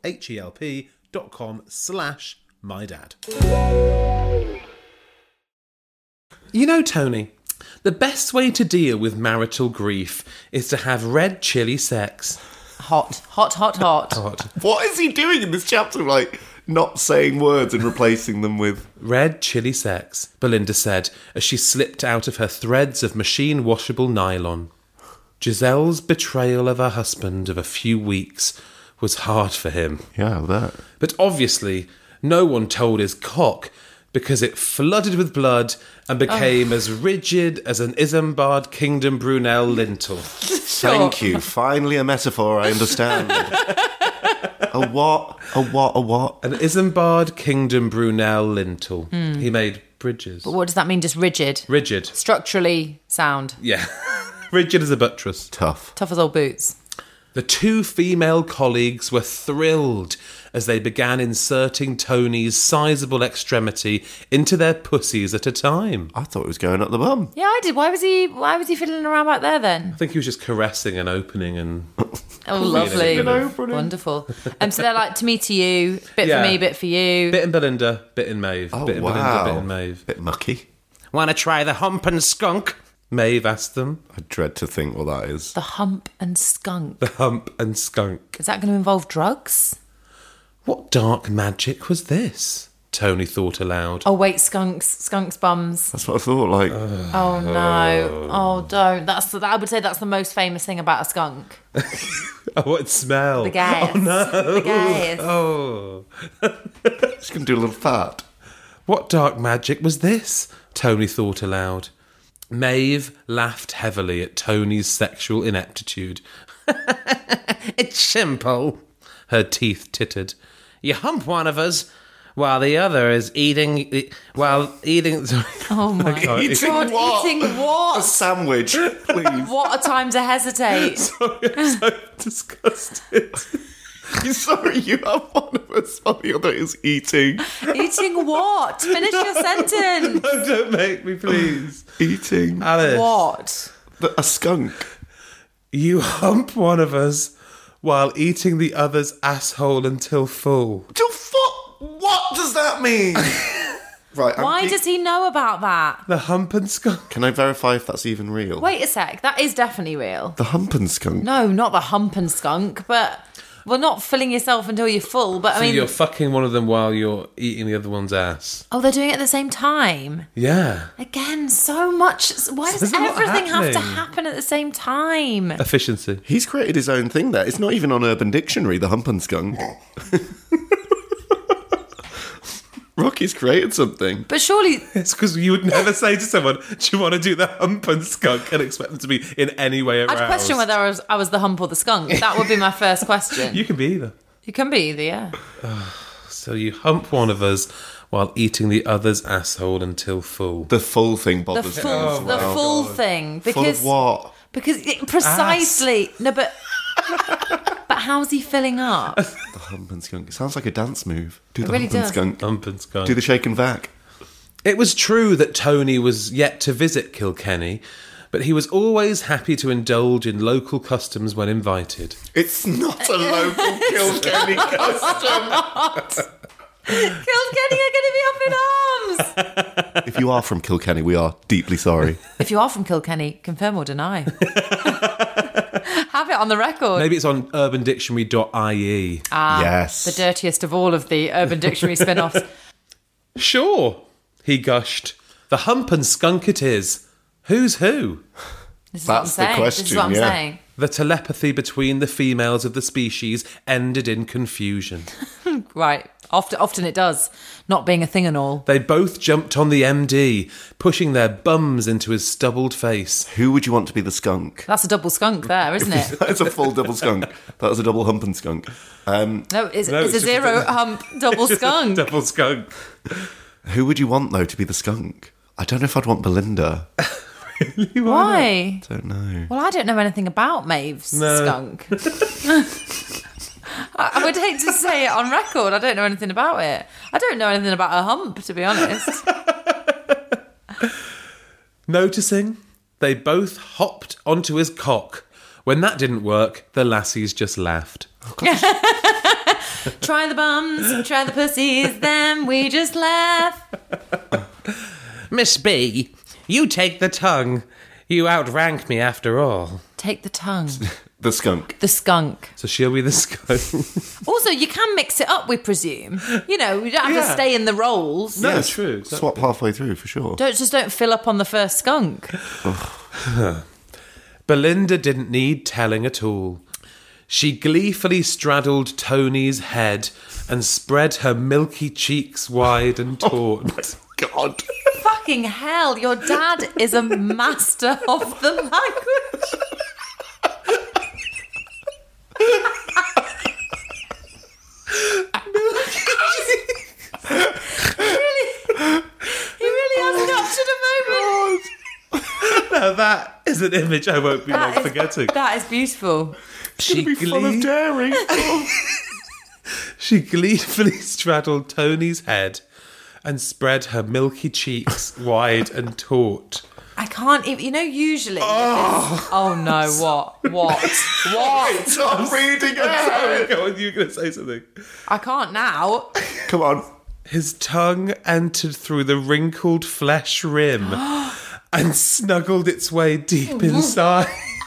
Speaker 6: HELP.com/mydad. You know, Tony, the best way to deal with marital grief is to have red chili sex.
Speaker 7: Hot.
Speaker 5: What is he doing in this chapter? Like, not saying words and replacing them with...
Speaker 6: Red chili sex, Belinda said as she slipped out of her threads of machine-washable nylon. Giselle's betrayal of her husband of a few weeks was hard for him.
Speaker 5: Yeah, I bet.
Speaker 6: But obviously, no one told his cock because it flooded with blood and became as rigid as an Isambard Kingdom Brunel lintel.
Speaker 5: Thank you. Finally a metaphor I understand. A what?
Speaker 6: An Isambard Kingdom Brunel lintel. He made bridges.
Speaker 7: But what does that mean, just rigid?
Speaker 6: Rigid.
Speaker 7: Structurally sound?
Speaker 6: Yeah. Rigid as a buttress.
Speaker 5: Tough
Speaker 7: as old boots.
Speaker 6: The two female colleagues were thrilled as they began inserting Tony's sizable extremity into their pussies at a time.
Speaker 5: I thought it was going up the bum.
Speaker 7: Yeah, I did. Why was he fiddling around back there then?
Speaker 6: I think he was just caressing and opening and...
Speaker 7: Oh, lovely. Wonderful. So they're like, to me, to you, bit for me, bit for you.
Speaker 6: Bit in Belinda, bit in Maeve.
Speaker 5: Oh,
Speaker 6: bit in
Speaker 5: wow.
Speaker 6: Belinda, bit in Maeve.
Speaker 5: Bit mucky.
Speaker 8: Want to try the hump and skunk?
Speaker 6: Maeve asked them.
Speaker 5: I dread to think what that is.
Speaker 7: The hump and skunk.
Speaker 6: The hump and skunk.
Speaker 7: Is that going to involve drugs?
Speaker 6: What dark magic was this? Tony thought aloud.
Speaker 7: Oh, wait, skunks bums.
Speaker 5: That's what I thought, like...
Speaker 7: Oh, no. Oh, don't. I would say that's the most famous thing about a skunk.
Speaker 6: Oh, what smell.
Speaker 7: The gas.
Speaker 6: Oh, no.
Speaker 7: The gas.
Speaker 6: Oh.
Speaker 5: Just going to do a little fart.
Speaker 6: What dark magic was this? Tony thought aloud. Maeve laughed heavily at Tony's sexual ineptitude.
Speaker 8: It's simple.
Speaker 6: Her teeth tittered.
Speaker 8: You hump one of us while the other is eating... Sorry.
Speaker 7: Oh, my God.
Speaker 5: Eating what?
Speaker 7: Eating what?
Speaker 5: A sandwich, please.
Speaker 7: What a time to hesitate.
Speaker 6: Sorry, I'm so disgusted.
Speaker 5: Sorry, you have one of us while the other is eating.
Speaker 7: Eating what? Finish your sentence.
Speaker 6: No, don't make me, please.
Speaker 5: Eating.
Speaker 6: Alice.
Speaker 7: What?
Speaker 5: A skunk.
Speaker 6: You hump one of us while eating the other's asshole until full.
Speaker 5: What does that mean? Right.
Speaker 7: Why does he know about that?
Speaker 6: The hump and skunk.
Speaker 5: Can I verify if that's even real?
Speaker 7: Wait a sec. That is definitely real.
Speaker 5: The hump and skunk?
Speaker 7: No, not the hump and skunk, but... Well, not filling yourself until you're full, but
Speaker 6: So you're fucking one of them while you're eating the other one's ass.
Speaker 7: Oh, they're doing it at the same time?
Speaker 6: Yeah.
Speaker 7: Again, so much... Why does
Speaker 6: There's a lot
Speaker 7: everything have to
Speaker 6: happening.
Speaker 7: happen at the same time?
Speaker 6: Efficiency.
Speaker 5: He's created his own thing there. It's not even on Urban Dictionary, the hump and skunk. Rocky's created something.
Speaker 7: But surely...
Speaker 6: It's because you would never say to someone, do you want to do the hump and skunk, and expect them to be in any way aroused.
Speaker 7: I'd question whether I was the hump or the skunk. That would be my first question.
Speaker 6: You can be either.
Speaker 7: You can be either, yeah.
Speaker 6: So you hump one of us while eating the other's asshole until full.
Speaker 5: The full thing
Speaker 7: The
Speaker 5: bothers me.
Speaker 7: full thing. Because,
Speaker 5: Full of what?
Speaker 7: Because precisely... No, but... But how's he filling up?
Speaker 5: The hump and skunk. It sounds like a dance move. Do the
Speaker 7: really
Speaker 5: hump and
Speaker 7: does.
Speaker 5: skunk.
Speaker 6: Hump and skunk.
Speaker 5: Do the shake and vac.
Speaker 6: It was true that Tony was yet to visit Kilkenny, but he was always happy to indulge in local customs when invited.
Speaker 5: It's not a local Kilkenny custom.
Speaker 7: Kilkenny are going to be up in arms!
Speaker 5: If you are from Kilkenny, we are deeply sorry.
Speaker 7: If you are from Kilkenny, confirm or deny. Have it on the record.
Speaker 6: Maybe it's on urbandictionary.ie.
Speaker 5: Yes.
Speaker 7: The dirtiest of all of the Urban Dictionary spin-offs.
Speaker 6: Sure, he gushed. The hump and skunk it is. Who's who?
Speaker 7: This is
Speaker 5: That's
Speaker 7: what I'm
Speaker 5: the
Speaker 7: saying.
Speaker 5: question,
Speaker 7: This is what I'm
Speaker 5: yeah.
Speaker 7: saying.
Speaker 6: The telepathy between the females of the species ended in confusion.
Speaker 7: Right. Often it does. Not being a thing and all.
Speaker 6: They both jumped on the MD, pushing their bums into his stubbled face.
Speaker 5: Who would you want to be the skunk?
Speaker 7: That's a double skunk there, isn't it?
Speaker 5: That's a full double skunk. That was a double hump and skunk.
Speaker 7: No, it's
Speaker 6: No,
Speaker 7: a
Speaker 6: it's just
Speaker 7: zero hump double skunk.
Speaker 6: Double skunk.
Speaker 5: Who would you want, though, to be the skunk? I don't know if I'd want Belinda.
Speaker 7: Why?
Speaker 5: Don't know.
Speaker 7: Well, I don't know anything about Maeve's skunk. I would hate to say it on record. I don't know anything about it. I don't know anything about a hump, to be honest.
Speaker 6: Noticing, they both hopped onto his cock. When that didn't work, the lassies just laughed.
Speaker 7: Try the bums, try the pussies, then we just laugh.
Speaker 8: Miss B, you take the tongue. You outrank me after all.
Speaker 7: Take the tongue.
Speaker 5: The skunk.
Speaker 7: The skunk.
Speaker 6: So she'll be the skunk.
Speaker 7: Also, you can mix it up, we presume. You know, you don't have to stay in the roles.
Speaker 6: No, it's true. Exactly.
Speaker 5: Swap halfway through, for sure.
Speaker 7: Don't fill up on the first skunk.
Speaker 6: Belinda didn't need telling at all. She gleefully straddled Tony's head and spread her milky cheeks wide and taut.
Speaker 5: God.
Speaker 7: Fucking hell, your dad is a master of the language. He really has captured a moment.
Speaker 6: Now that is an image I won't be long forgetting.
Speaker 7: That is beautiful.
Speaker 6: She,
Speaker 5: Be full of dairy.
Speaker 6: she gleefully straddled Tony's head and spread her milky cheeks wide and taut.
Speaker 7: I can't even, you know, usually... Oh no, what?
Speaker 5: Stop reading it.
Speaker 6: Go on, you're going to say something.
Speaker 7: I can't now.
Speaker 5: Come on.
Speaker 6: His tongue entered through the wrinkled flesh rim and snuggled its way deep inside.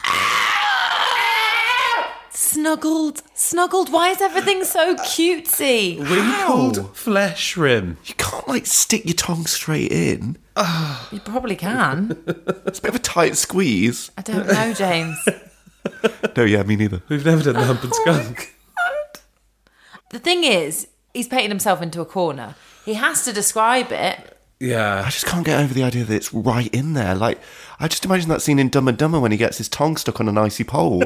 Speaker 7: Snuggled. Why is everything so cutesy?
Speaker 6: Wrinkled flesh rim.
Speaker 5: You can't, like, stick your tongue straight in.
Speaker 7: You probably can.
Speaker 5: It's a bit of a tight squeeze.
Speaker 7: I don't know, James.
Speaker 5: No, yeah, me neither.
Speaker 6: We've never done the hump and skunk.
Speaker 7: The thing is, he's painted himself into a corner. He has to describe it.
Speaker 5: I
Speaker 6: Yeah.
Speaker 5: just can't get over the idea that it's right in there. Like, I just imagine that scene in Dumb and Dumber when he gets his tongue stuck on an icy pole.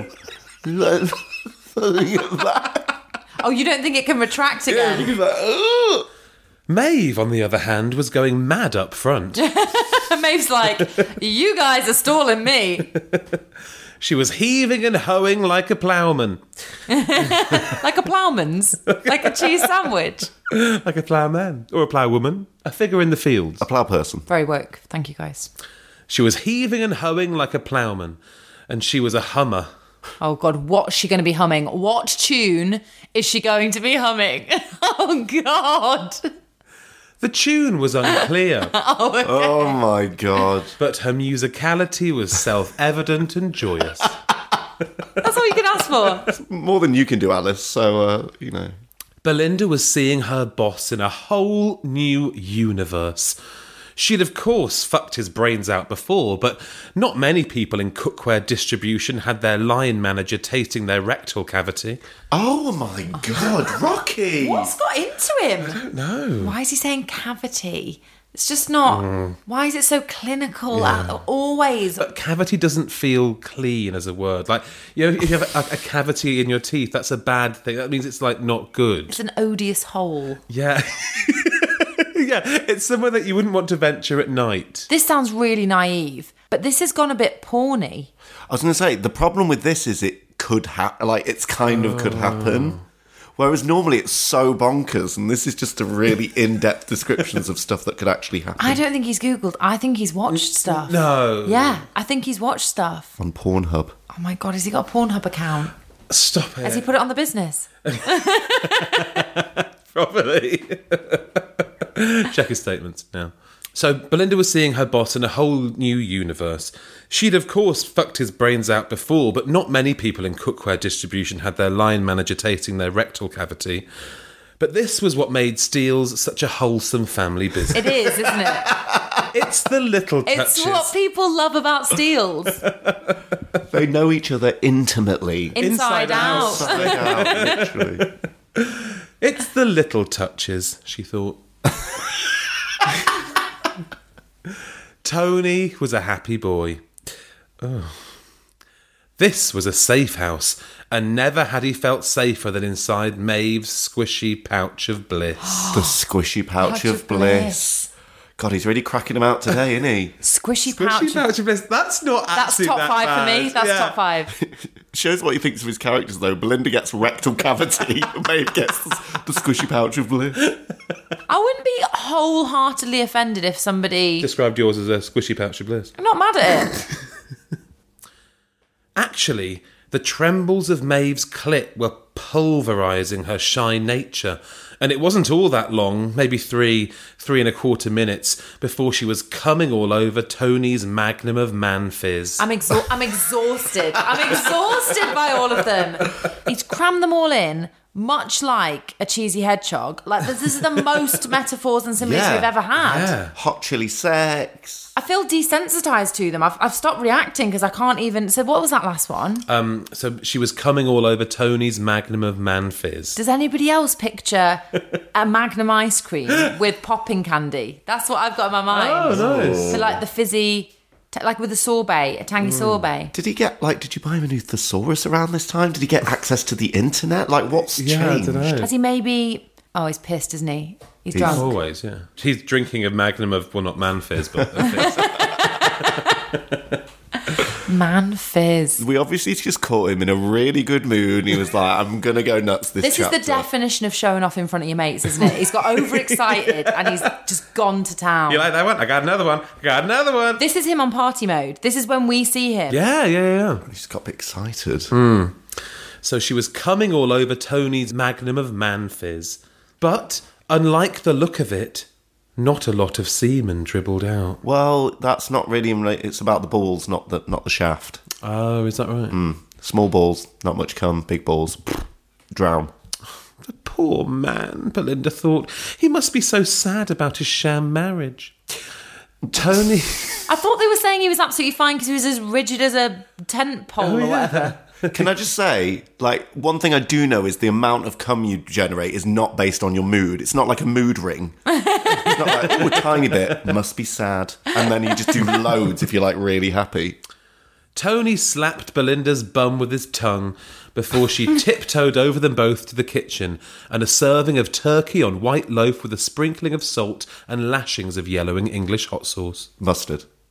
Speaker 7: Oh, you don't think it can retract again?
Speaker 5: He's like, ugh.
Speaker 6: Maeve, on the other hand, was going mad up front.
Speaker 7: Maeve's like, you guys are stalling me.
Speaker 6: She was heaving and hoeing like a ploughman.
Speaker 7: Like a ploughman's? Like a cheese sandwich?
Speaker 6: Like a ploughman. Or a ploughwoman. A figure in the fields.
Speaker 5: A plough person.
Speaker 7: Very woke. Thank you, guys.
Speaker 6: She was heaving and hoeing like a ploughman. And she was a hummer.
Speaker 7: Oh, God, what's she going to be humming? What tune is she going to be humming? Oh, God.
Speaker 6: The tune was unclear.
Speaker 5: Oh, my God.
Speaker 6: But her musicality was self-evident and joyous.
Speaker 7: That's all you can ask for.
Speaker 5: More than you can do, Alice, so,
Speaker 6: Belinda was seeing her boss in a whole new universe. She'd of course fucked his brains out before, but not many people in cookware distribution had their line manager tasting their rectal cavity.
Speaker 5: Oh my God, Rocky!
Speaker 7: What's got into him?
Speaker 6: I don't know.
Speaker 7: Why is he saying cavity? It's just not... Why is it so clinical? Always.
Speaker 6: But cavity doesn't feel clean as a word. Like, you know, if you have a cavity in your teeth, that's a bad thing. That means it's, like, not good.
Speaker 7: It's an odious hole.
Speaker 6: Yeah. Yeah, it's somewhere that you wouldn't want to venture at night.
Speaker 7: This sounds really naive, but this has gone a bit porny.
Speaker 5: I was going to say, the problem with this is it could happen, like, it's kind of could happen. Whereas normally it's so bonkers, and this is just a really in-depth descriptions of stuff that could actually happen.
Speaker 7: I don't think he's Googled. I think he's watched stuff.
Speaker 6: No.
Speaker 7: Yeah, I think he's watched stuff.
Speaker 5: On Pornhub.
Speaker 7: Oh my God, has he got a Pornhub account?
Speaker 6: Stop it.
Speaker 7: Has he put it on the business?
Speaker 6: Probably. Check his statements now. So Belinda was seeing her boss in a whole new universe. She'd of course fucked his brains out before, but not many people in cookware distribution had their line manager tasting their rectal cavity. But this was what made Steele's such a wholesome family business.
Speaker 7: It is, isn't it?
Speaker 6: It's the little touches.
Speaker 7: It's what people love about Steele's.
Speaker 5: They know each other intimately.
Speaker 7: Inside out.
Speaker 5: Inside out, literally.
Speaker 6: It's the little touches, she thought. Tony was a happy boy. Oh. This was a safe house, and never had he felt safer than inside Maeve's squishy pouch of bliss.
Speaker 5: The squishy pouch of bliss. God, he's really cracking them out today, isn't he?
Speaker 7: Squishy
Speaker 6: Squishy pouch of bliss. That's not
Speaker 7: That's
Speaker 6: actually
Speaker 7: top
Speaker 6: that
Speaker 7: five
Speaker 6: bad.
Speaker 7: for me. That's top five.
Speaker 5: Shows what he thinks of his characters, though. Belinda gets rectal cavity, and Maeve gets the squishy pouch of bliss.
Speaker 7: I wouldn't be wholeheartedly offended if somebody...
Speaker 6: Described yours as a squishy pouch of bliss.
Speaker 7: I'm not mad at it.
Speaker 6: Actually, the trembles of Maeve's clit were pulverising her shy nature, and it wasn't all that long, maybe 3.25 minutes, before she was coming all over Tony's magnum of man fizz.
Speaker 7: I'm exhausted. I'm exhausted by all of them. He's crammed them all in, much like a cheesy hedgehog. Like, this is the most metaphors and similes we've ever had.
Speaker 6: Yeah.
Speaker 5: Hot chili sex.
Speaker 7: I feel desensitised to them. I've stopped reacting because I can't even... So what was that last one?
Speaker 6: So she was coming all over Tony's magnum of man fizz.
Speaker 7: Does anybody else picture a Magnum ice cream with popping candy? That's what I've got in my mind.
Speaker 6: Oh, nice.
Speaker 7: So like the fizzy... Like with a sorbet, a tangy sorbet.
Speaker 5: Did he get, did you buy him a new thesaurus around this time? Did he get access to the internet? What's changed?
Speaker 6: I don't know.
Speaker 7: Has he maybe... Oh, he's pissed, isn't he? He's drunk.
Speaker 6: Always, yeah. He's drinking a magnum of, well, not man fizz, but a fizz.
Speaker 7: Man fizz.
Speaker 5: We obviously just caught him in a really good mood, and he was like, I'm going to go nuts this
Speaker 7: This is the definition of showing off in front of your mates, isn't it? He's got overexcited and he's just gone to town.
Speaker 6: You like that one? I got another one.
Speaker 7: This is him on party mode. This is when we see him.
Speaker 6: Yeah.
Speaker 5: He just got a bit excited.
Speaker 6: So she was coming all over Tony's magnum of man fizz. But, unlike the look of it, not a lot of semen dribbled out.
Speaker 5: Well, that's not really... It's about the balls, not the shaft.
Speaker 6: Oh, is that right?
Speaker 5: Small balls, not much cum. Big balls, drown.
Speaker 6: The poor man, Belinda thought. He must be so sad about his sham marriage. Tony...
Speaker 7: I thought they were saying he was absolutely fine because he was as rigid as a tent pole or whatever.
Speaker 5: Can I just say, one thing I do know is the amount of cum you generate is not based on your mood. It's not like a mood ring. It's not like, a tiny bit, must be sad. And then you just do loads if you're, really happy.
Speaker 6: Tony slapped Belinda's bum with his tongue before she tiptoed over them both to the kitchen, and a serving of turkey on white loaf with a sprinkling of salt and lashings of yellowing English hot sauce.
Speaker 5: Mustard.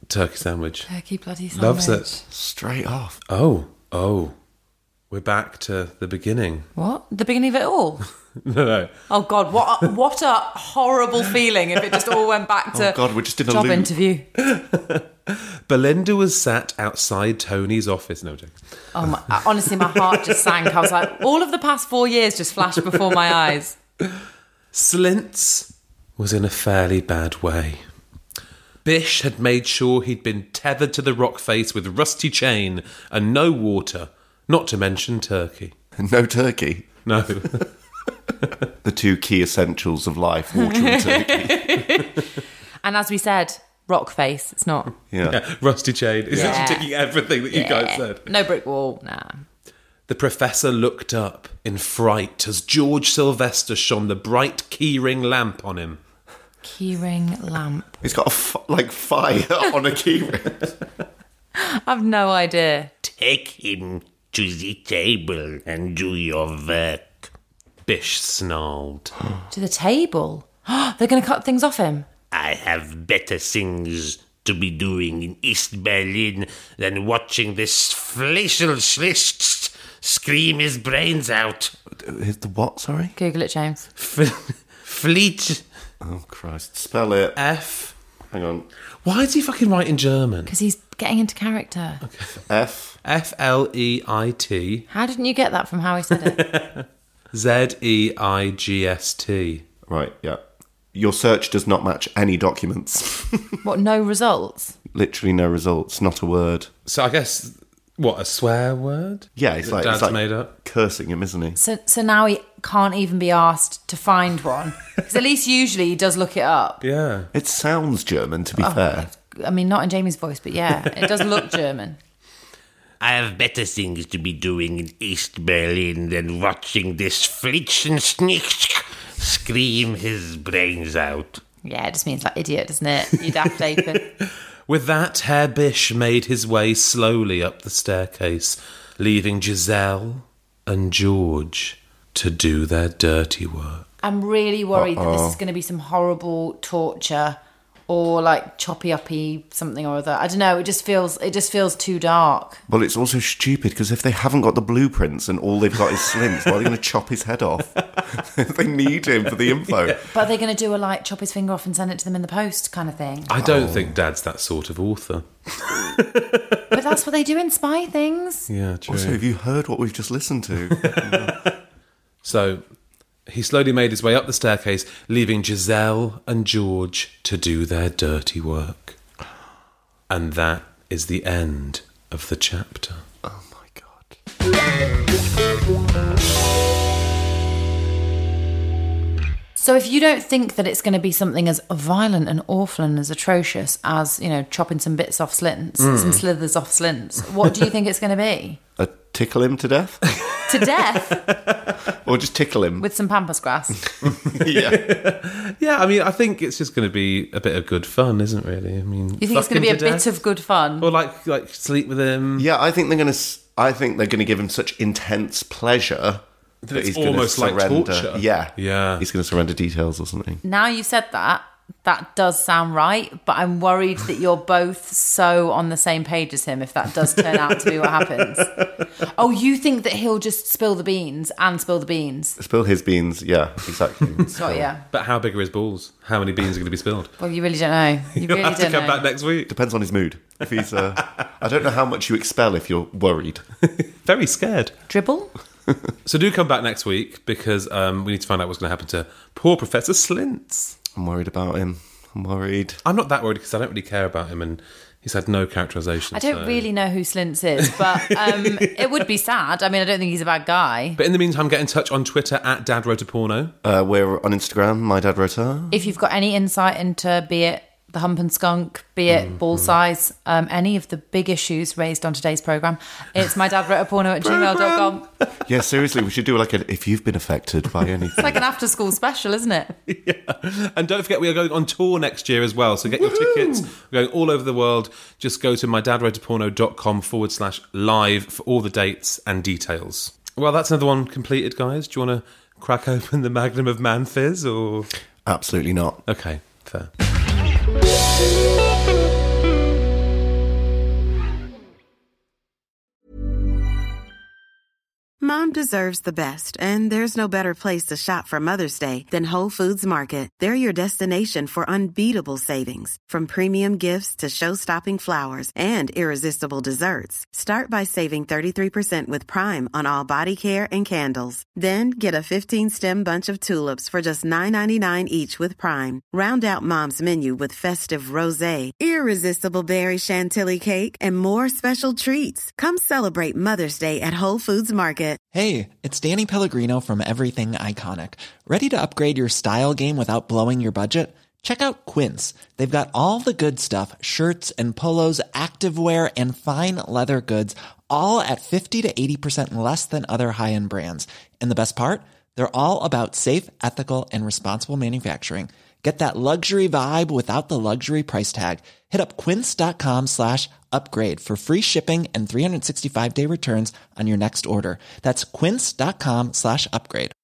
Speaker 6: turkey sandwich.
Speaker 7: Turkey bloody sandwich.
Speaker 6: Loves it.
Speaker 5: Straight off.
Speaker 6: Oh. We're back to the beginning.
Speaker 7: What? The beginning of it all?
Speaker 6: No.
Speaker 7: Oh, God, what a horrible feeling if it just all went back to
Speaker 5: Oh, God, we're just in a
Speaker 7: job
Speaker 5: loop.
Speaker 7: interview.
Speaker 6: Belinda was sat outside Tony's office. No joke.
Speaker 7: Oh, honestly, my heart just sank. I was like, all of the past 4 years just flashed before my eyes.
Speaker 6: Slints was in a fairly bad way. Bish had made sure he'd been tethered to the rock face with rusty chain and no water, not to mention turkey.
Speaker 5: No turkey.
Speaker 6: No.
Speaker 5: The two key essentials of life, water and turkey.
Speaker 7: And as we said, rock face. It's not.
Speaker 5: Yeah.
Speaker 6: Rusty chain. It's
Speaker 7: Yeah.
Speaker 6: just ticking everything that you guys said.
Speaker 7: No brick wall. Nah.
Speaker 6: The professor looked up in fright as George Sylvester shone the bright keyring lamp on him.
Speaker 7: Keyring lamp.
Speaker 5: He's got fire on a keyring.
Speaker 7: I've no idea.
Speaker 8: Take him to the table and do your work.
Speaker 6: Bish snarled.
Speaker 7: To the table. They're going to cut things off him.
Speaker 8: I have better things to be doing in East Berlin than watching this Fleischelschlist scream his brains out.
Speaker 5: The what, sorry?
Speaker 7: Google it, James.
Speaker 8: Fleet.
Speaker 5: Oh, Christ. Spell it.
Speaker 6: F.
Speaker 5: Hang on.
Speaker 6: Why does he fucking write in German?
Speaker 7: Because he's getting into character.
Speaker 5: F.
Speaker 6: F-L-E-I-T.
Speaker 7: How didn't you get that from how he said it?
Speaker 6: Z-E-I-G-S-T.
Speaker 5: Right, yeah. Your search does not match any documents.
Speaker 7: What, no results?
Speaker 5: Literally no results, not a word.
Speaker 6: So I guess, what, a swear word?
Speaker 5: Yeah, it's like,
Speaker 6: Dad's made up.
Speaker 5: cursing him, isn't he?
Speaker 7: So now he can't even be asked to find one. Because at least usually he does look it up.
Speaker 6: Yeah.
Speaker 5: It sounds German, to be fair.
Speaker 7: I mean, not in Jamie's voice, but yeah, it does look German.
Speaker 8: I have better things to be doing in East Berlin than watching this Fleischelschlist scream his brains out.
Speaker 7: Yeah, it just means like idiot, doesn't it? You daft apron.
Speaker 6: With that, Herr Bish made his way slowly up the staircase, leaving Giselle and George to do their dirty work.
Speaker 7: I'm really worried that this is going to be some horrible torture or like choppy-uppy something or other. I don't know, it just feels too dark.
Speaker 5: Well, it's also stupid, because if they haven't got the blueprints and all they've got is Slints, why are they going to chop his head off? They need him for the info.
Speaker 7: But are they going to do a like chop his finger off and send it to them in the post kind of thing?
Speaker 6: I don't think Dad's that sort of author.
Speaker 7: But that's what they do in spy things.
Speaker 6: Yeah, true.
Speaker 5: Also, have you heard what we've just listened to?
Speaker 6: So he slowly made his way up the staircase, leaving Giselle and George to do their dirty work. And that is the end of the chapter.
Speaker 5: Oh my God.
Speaker 7: So if you don't think that it's going to be something as violent and awful and as atrocious as, you know, chopping some bits off Slints, some slithers off Slints, what do you think it's going to be?
Speaker 5: Tickle him to death?
Speaker 7: To death?
Speaker 5: Or just tickle him?
Speaker 7: With some pampas grass?
Speaker 5: Yeah.
Speaker 6: Yeah, I mean, I think it's just going to be a bit of good fun, isn't it, really? I mean,
Speaker 7: You think it's going to be a bit of good fun?
Speaker 6: Or like sleep with him.
Speaker 5: Yeah, I think they're going to give him such intense pleasure that he's going to
Speaker 6: almost like
Speaker 5: surrender.
Speaker 6: torture.
Speaker 5: Yeah.
Speaker 6: Yeah.
Speaker 5: He's going to surrender details or something.
Speaker 7: Now you said that does sound right, but I'm worried that you're both so on the same page as him if that does turn out to be what happens. Oh, you think that he'll just spill the beans and spill the beans?
Speaker 5: Spill his beans, yeah, exactly.
Speaker 7: So, yeah.
Speaker 6: But how big are his balls? How many beans are going to be spilled?
Speaker 7: Well, you really don't know. You
Speaker 6: You'll
Speaker 7: really
Speaker 6: have to
Speaker 7: don't
Speaker 6: come
Speaker 7: know.
Speaker 6: back next week.
Speaker 5: Depends on his mood. If he's, I don't know how much you expel if you're worried.
Speaker 6: Very scared.
Speaker 7: Dribble?
Speaker 6: So do come back next week, because we need to find out what's going to happen to poor Professor Slints.
Speaker 5: I'm worried about him. I'm worried.
Speaker 6: I'm not that worried because I don't really care about him, and he's had no characterisation.
Speaker 7: I don't really know who Slints is, but it would be sad. I mean, I don't think he's a bad guy.
Speaker 6: But in the meantime, get in touch on Twitter at Dad Wrote a Porno.
Speaker 5: We're on Instagram, My Dad Wrote a.
Speaker 7: If you've got any insight into, be it the hump and skunk, be it ball size, any of the big issues raised on today's programme, it's mydadwroteaporno@gmail.com.
Speaker 5: Yeah, seriously, we should do like if you've been affected by anything.
Speaker 7: It's like an after-school special, isn't it?
Speaker 6: Yeah. And don't forget, we are going on tour next year as well, so get your tickets. We're going all over the world. Just go to mydadwroteaporno.com/live for all the dates and details. Well, that's another one completed, guys. Do you want to crack open the magnum of Man Fizz, or...?
Speaker 5: Absolutely not.
Speaker 6: Okay, fair.
Speaker 11: Mom deserves the best, and there's no better place to shop for Mother's Day than Whole Foods Market. They're your destination for unbeatable savings, from premium gifts to show-stopping flowers and irresistible desserts. Start by saving 33% with Prime on all body care and candles. Then get a 15-stem bunch of tulips for just $9.99 each with Prime. Round out Mom's menu with festive rosé, irresistible berry chantilly cake, and more special treats. Come celebrate Mother's Day at Whole Foods Market.
Speaker 12: Hey, it's Danny Pellegrino from Everything Iconic. Ready to upgrade your style game without blowing your budget? Check out Quince. They've got all the good stuff, shirts and polos, activewear, and fine leather goods, all at 50 to 80% less than other high-end brands. And the best part? They're all about safe, ethical, and responsible manufacturing. Get that luxury vibe without the luxury price tag. Hit up quince.com/upgrade for free shipping and 365-day returns on your next order. That's quince.com/upgrade.